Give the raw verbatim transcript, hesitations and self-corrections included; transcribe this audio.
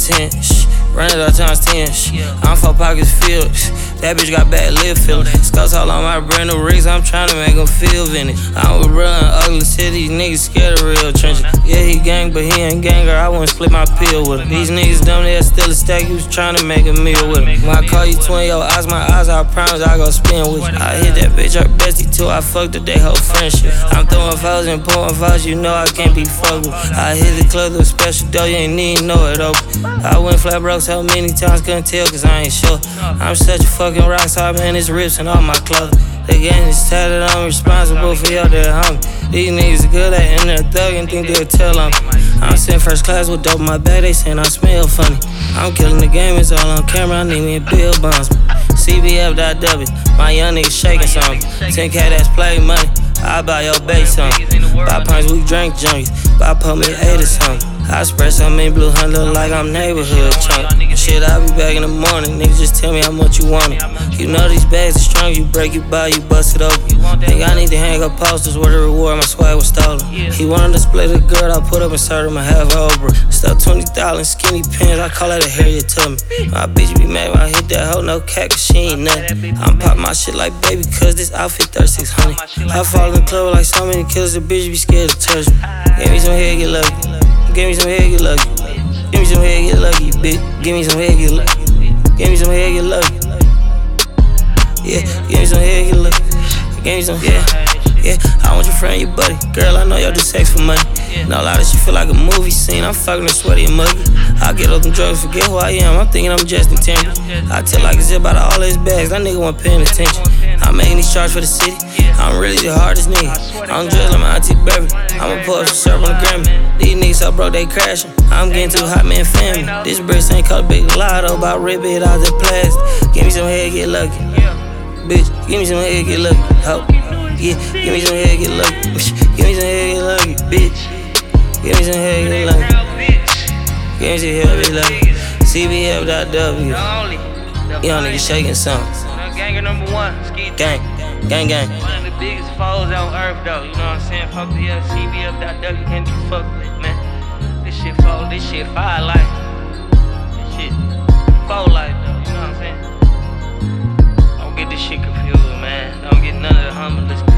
ten. Shh. Run it up times ten. Shh. I'm four pockets filled. Shh. That bitch got bad lip filler. Scouts all on my brand new rigs, I'm tryna make them feel vintage. I was running ugly shit, these niggas scared of real trenches. Yeah, he gang, but he ain't ganger, I wouldn't split my pill with him. These niggas dumb, they'll steal a stack, you was tryna make a meal with him. When I call you twin, your eyes, my eyes, I promise I gon' spin with you. I hit that bitch, her bestie too, I fucked up they whole friendship. I'm throwing foes and pouring foes, you know I can't be fucked with. I hit the club with a special dough, you ain't even know it open. I went flat broke so many times, couldn't tell cause I ain't sure. I'm such a fucking rock star, man, it's rips and all my clothes. The gang is tatted, I'm responsible for your dead homie. These niggas good at in their thug and think they'll tell on me. I'm sitting first class with dope in my bag, they saying I smell funny. I'm killing the game, it's all on camera, I need me a Bill Bonds. C B F dot W, my young niggas shaking something. ten K that's play money, I buy your base something. Buy pints, we drink junkies, buy put me eight or something. I spread something in blue hunt, look like I'm neighborhood chunk. Shit, I'll be back in the morning, niggas just tell me how much you want it. You know these bags are strong, you break, you buy, you bust it open. Think I need to hang up posters where the reward, my swag was stolen. He wanted to split a girl, I put up inside him and have her over. Stuff twenty thousand skinny pants, I call that a Harriet Tubman. My bitch be mad when I hit that hoe, no cat, cause she ain't nothing. I'm pop my shit like baby, cause this outfit thirty-six hundred. I fall in the club like so many killers, the bitch be scared to touch me. Give me some head, get lucky. Give me some head, get lucky. Give me some head, get lucky, bitch. Give me some head, get lucky. Give me some head, get lucky. Yeah, give me some head, get lucky. Give me some, yeah, yeah. I want your friend, your buddy. Girl, I know y'all do sex for money. No lie, this shit feel like a movie scene. I'm fucking her sweaty and muggy. I get up them drugs, forget who I am. I'm thinking I'm Justin Timberlake. I tell like it's about all his bags. That nigga wasn't paying attention. I'm making these charts for the city. I'm really the hardest nigga. I'm just like my auntie Beverly. I'ma pull up some syrup on the Grammy. These niggas so broke, they crashing. I'm getting too hot, man, family. This bricks ain't called Big Lotto, about rip it out the plastic. Give me some head, get lucky. Bitch, give me some head, get lucky. Ho. Yeah, give me some head, get lucky. Give me some head, get lucky, bitch. Give me some head, get lucky. Give me some head, get lucky. C B F dot W. Young nigga shaking something. Ganger number one, Ski Gang, gang, gang. One of the biggest foes on earth, though. You know what I'm saying? Fuck the uh, C B F dot W, can't be fucked with, man. This shit foe, this shit fire life. This shit foe life, though. You know what I'm saying? Don't get this shit confused, man. Don't get none of the humblest.